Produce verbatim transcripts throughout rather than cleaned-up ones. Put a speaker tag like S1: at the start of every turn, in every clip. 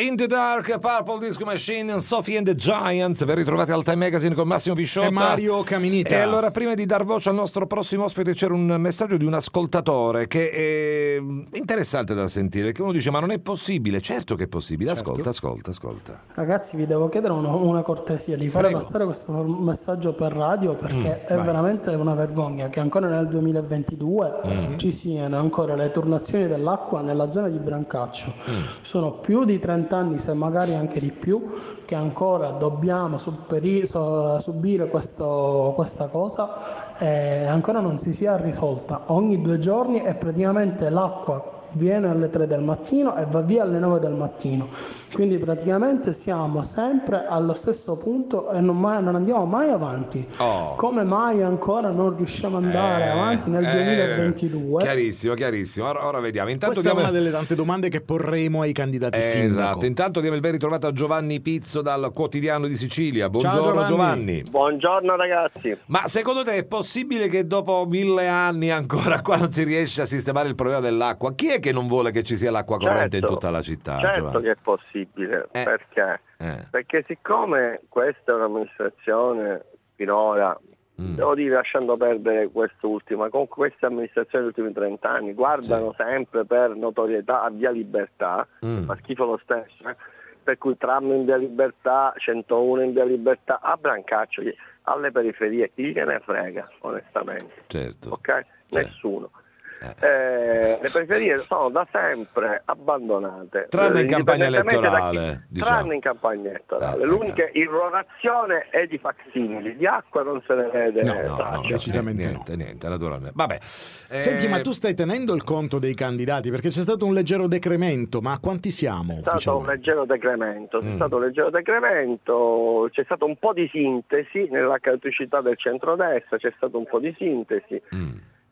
S1: In the Dark, Purple Disco Machine, Sophie and the Giants, ben ritrovati al Time Magazine con Massimo Pisciotta
S2: e Mario Caminita.
S1: E allora, prima di dar voce al nostro prossimo ospite, c'era un messaggio di un ascoltatore che è interessante da sentire, che uno dice: ma non è possibile. Certo che è possibile,
S2: certo.
S1: ascolta, ascolta, ascolta.
S3: Ragazzi, vi devo chiedere una, una cortesia di fare
S2: Prego.
S3: passare questo messaggio per radio, perché
S1: Mm,
S3: è
S2: vai.
S3: veramente una vergogna che ancora nel duemilaventidue
S1: Mm.
S3: ci siano ancora le turnazioni dell'acqua nella zona di Brancaccio.
S1: Mm.
S3: Sono più di trenta anni, se magari anche di più, che ancora dobbiamo supperi- so- subire questo- questa cosa e ancora non si sia risolta. Ogni due giorni e praticamente l'acqua viene alle tre del mattino e va via alle nove del mattino, quindi praticamente siamo sempre allo stesso punto e non, mai, non andiamo mai avanti.
S1: Oh.
S3: Come mai ancora non riusciamo ad andare
S1: Eh,
S3: avanti nel
S1: eh,
S3: duemilaventidue?
S1: Chiarissimo, chiarissimo. Ora, ora vediamo. Intanto
S2: Questa
S1: diamo...
S2: è una delle tante domande che porremo ai candidati
S1: Eh,
S2: sindaco.
S1: esatto. Intanto diamo il ben ritrovato a Giovanni Pizzo dal Quotidiano di Sicilia. Buongiorno
S2: Ciao, Giovanni.
S1: Giovanni.
S4: Buongiorno ragazzi.
S1: Ma secondo te è possibile che dopo mille anni ancora qua non si riesce a sistemare il problema dell'acqua? Chi è che non vuole che ci sia l'acqua corrente
S4: Certo,
S1: in tutta la città?
S4: Certo
S1: Giovanni?
S4: che è possibile,
S1: Eh.
S4: perché?
S1: Eh.
S4: Perché siccome questa è un'amministrazione finora,
S1: Mm.
S4: devo dire lasciando perdere quest'ultima, con queste amministrazioni degli ultimi trent'anni guardano sempre per notorietà a Via Libertà,
S1: Mm.
S4: fa schifo lo stesso, eh? Per cui tram in Via Libertà, centouno in Via Libertà, a Brancaccio, alle periferie, chi gliene frega onestamente,
S1: Certo.
S4: ok?
S1: Certo.
S4: Nessuno.
S1: Eh.
S4: Eh, le periferie sono da sempre abbandonate,
S1: Tranne in
S4: eh,
S1: campagna
S4: indipendentemente da
S1: elettorale,
S4: chi-
S1: diciamo.
S4: tranne in campagna elettorale.
S1: Eh,
S4: L'unica
S1: eh.
S4: irrogazione è di facsimili, di acqua non se ne vede
S2: No,
S1: No,
S4: traccia.
S1: no,
S2: decisamente
S1: niente, niente, naturalmente. Vabbè.
S2: Senti,
S1: Eh,
S2: ma tu stai tenendo il conto dei candidati? Perché c'è stato un leggero decremento, ma a quanti siamo
S4: C'è stato un
S2: ufficialmente?
S4: leggero decremento, c'è
S1: Mm.
S4: stato un leggero decremento, c'è stato un po' di sintesi nella caoticità del centrodestra, c'è stato un po' di sintesi.
S1: mm.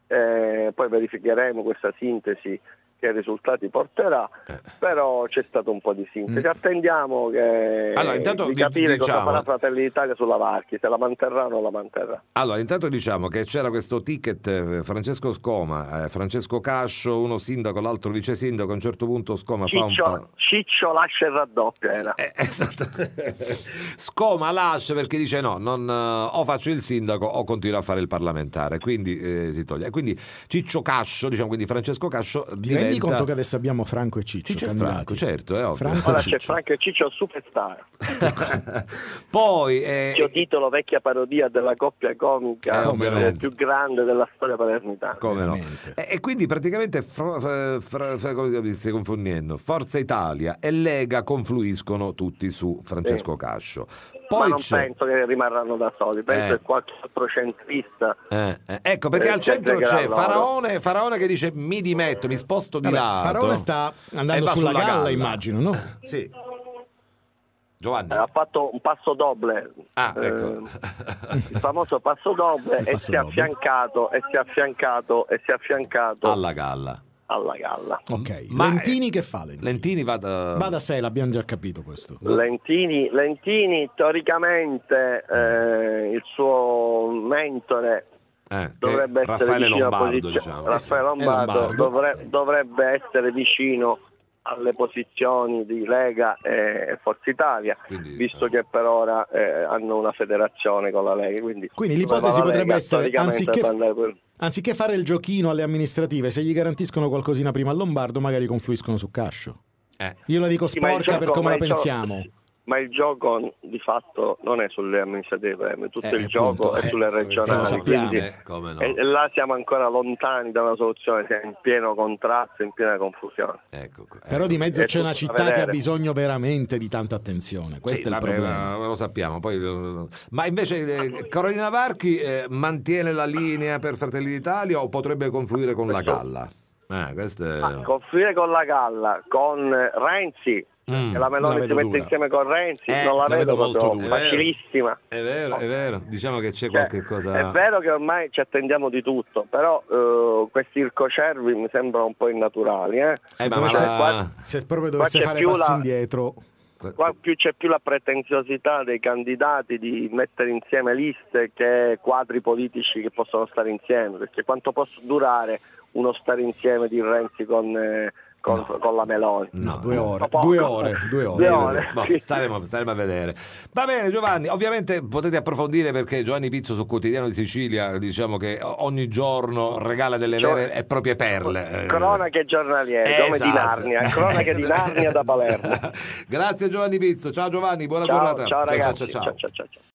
S4: Eh, poi verificheremo questa sintesi che risultati porterà,
S1: Eh.
S4: però c'è stato un po' di sintesi.
S2: Mm.
S4: Attendiamo che,
S1: Allora, intanto
S4: di
S1: di-
S4: capire cosa
S1: diciamo-
S4: farà Fratelli d'Italia sulla Varchi, se la manterrà o non la manterrà.
S1: Allora, intanto diciamo che c'era questo ticket, eh, Francesco Scoma, eh, Francesco Cascio, uno sindaco, l'altro vice sindaco. A un certo punto Scoma fa un
S4: Ciccio,
S1: pa-
S4: Ciccio lascia il raddoppio era.
S1: Eh, esatto. Scoma lascia perché dice no, non, eh, o faccio il sindaco o continuo a fare il parlamentare, quindi eh, si toglie. E quindi Ciccio Cascio, diciamo, quindi Francesco Cascio
S2: Ti
S1: diventa...
S2: rendi conto che adesso abbiamo Franco e Ciccio,
S1: Ciccio e
S2: candidati?
S1: Franco, certo, è ovvio.
S2: Franco
S4: Ora
S2: e
S4: c'è
S2: Ciccio.
S4: Franco e Ciccio superstar.
S1: Poi eh,
S4: Io titolo vecchia parodia della coppia comica
S1: Eh, ovviamente.
S4: più grande della storia palermitana.
S1: come no.
S2: Veramente.
S1: E, e quindi praticamente fra, fra, fra- fra- come mi stai confondendo, Forza Italia e Lega confluiscono tutti su Francesco
S4: Sì.
S1: Cascio.
S4: Ma
S1: Poi
S4: non
S1: c'è
S4: penso che rimarranno da soli, penso
S1: Eh.
S4: che qualche altro centrista
S1: Eh, eh, ecco perché
S4: Eh,
S1: al
S4: si
S1: centro
S4: aggregherà
S1: c'è
S4: loro.
S1: Faraone, Faraone che dice mi dimetto, mi sposto di
S2: Vabbè,
S1: lato.
S2: Faraone sta
S1: E
S2: andando
S1: va
S2: sulla,
S1: sulla
S2: galla,
S1: galla.
S2: immagino, no?
S1: Sì. Giovanni.
S4: eh, ha fatto un passo doble,
S1: Ah,
S4: eh,
S1: ecco.
S4: il famoso passo doble,
S2: Il
S4: e
S2: passo
S4: si è
S2: doble.
S4: affiancato e si è affiancato e si è affiancato
S1: Alla galla.
S4: alla galla.
S2: Ok.
S1: Ma-
S2: Lentini che fa Lentini?
S1: Lentini va da...
S2: Va da sé, l'abbiamo già capito questo.
S4: Lentini, Lentini teoricamente eh, il suo mentore
S1: eh, che
S4: dovrebbe essere
S1: Raffaele
S4: vicino a
S1: Lombardo,
S4: posizione-
S1: diciamo.
S4: Raffaele
S2: Eh sì, è
S4: Lombardo,
S2: Lombardo.
S4: dovre- dovrebbe essere vicino alle posizioni di Lega e Forza Italia,
S1: Quindi,
S4: visto
S1: eh.
S4: che per ora eh, hanno una federazione con la Lega. Quindi,
S2: Quindi
S4: dove
S2: l'ipotesi
S4: va la
S2: potrebbe
S4: Lega,
S2: essere,
S4: storicamente
S2: anziché,
S4: deve andare per-
S2: anziché fare il giochino alle amministrative, se gli garantiscono qualcosina prima a Lombardo, magari confluiscono su Cascio.
S1: Eh.
S2: Io la dico
S4: Sì, ma il
S2: sporca per
S4: gioco-
S2: come
S4: ma
S2: la
S4: il gioco-
S2: pensiamo.
S4: Ma il gioco di fatto non è sulle amministrative, tutto
S2: Eh,
S4: il gioco
S2: appunto,
S4: è
S2: eh,
S4: sulle
S2: eh, lo
S4: regionali,
S2: sappiamo.
S4: quindi
S1: Eh, come no.
S4: e là siamo ancora lontani da una soluzione, siamo in pieno contrasto, in piena confusione.
S1: Ecco, ecco.
S2: Però di mezzo
S4: è
S2: c'è una
S4: tutto da
S2: città che ha
S4: vedere.
S2: bisogno veramente di tanta attenzione. Questo
S1: Sì,
S2: è il
S1: vabbè,
S2: problema.
S1: ma lo sappiamo. Poi, eh, ma invece eh, Carolina Varchi eh, mantiene la linea per Fratelli d'Italia o potrebbe confluire con la
S4: Questo-
S1: Galla? Eh, questo è...
S4: Ma confluire con la Galla, con Renzi,
S1: Mm,
S4: che la Meloni
S2: la
S4: si
S2: vedo
S4: mette
S2: dura.
S4: insieme con Renzi,
S1: Eh,
S4: non la,
S2: la
S4: vedo
S2: vedo molto
S4: proprio
S2: dura.
S4: facilissima.
S1: È vero, è vero. Diciamo che c'è
S4: Cioè,
S1: qualche cosa...
S4: È vero che ormai ci attendiamo di tutto, però eh, questi ircocervi mi sembrano un po' innaturali. Eh?
S1: Eh, ma,
S2: Dovesse-
S1: ma
S4: qua-
S1: la...
S2: Se proprio dovesse
S4: c'è
S2: fare
S4: più
S2: passi
S4: la-
S2: indietro,
S4: Qua più c'è più la pretenziosità dei candidati di mettere insieme liste che quadri politici che possono stare insieme, perché quanto può durare uno stare insieme di Renzi con, eh, con,
S1: No.
S4: con la Meloni.
S2: No, due ore,
S4: Poco.
S2: due ore, due ore.
S4: Due ore.
S1: Boh,
S4: Sì.
S1: staremo, staremo a vedere. Va bene Giovanni, ovviamente potete approfondire perché Giovanni Pizzo su Quotidiano di Sicilia diciamo che ogni giorno regala delle
S4: Cioè,
S1: vere e proprie perle. Eh,
S4: Cronache giornaliere, come di
S1: esatto.
S4: Narnia, cronache di Narnia da Palermo.
S1: Grazie Giovanni Pizzo, ciao Giovanni, buona
S4: Ciao,
S1: giornata.
S4: ciao ragazzi,
S1: ciao, ciao.
S4: ciao, ciao, ciao.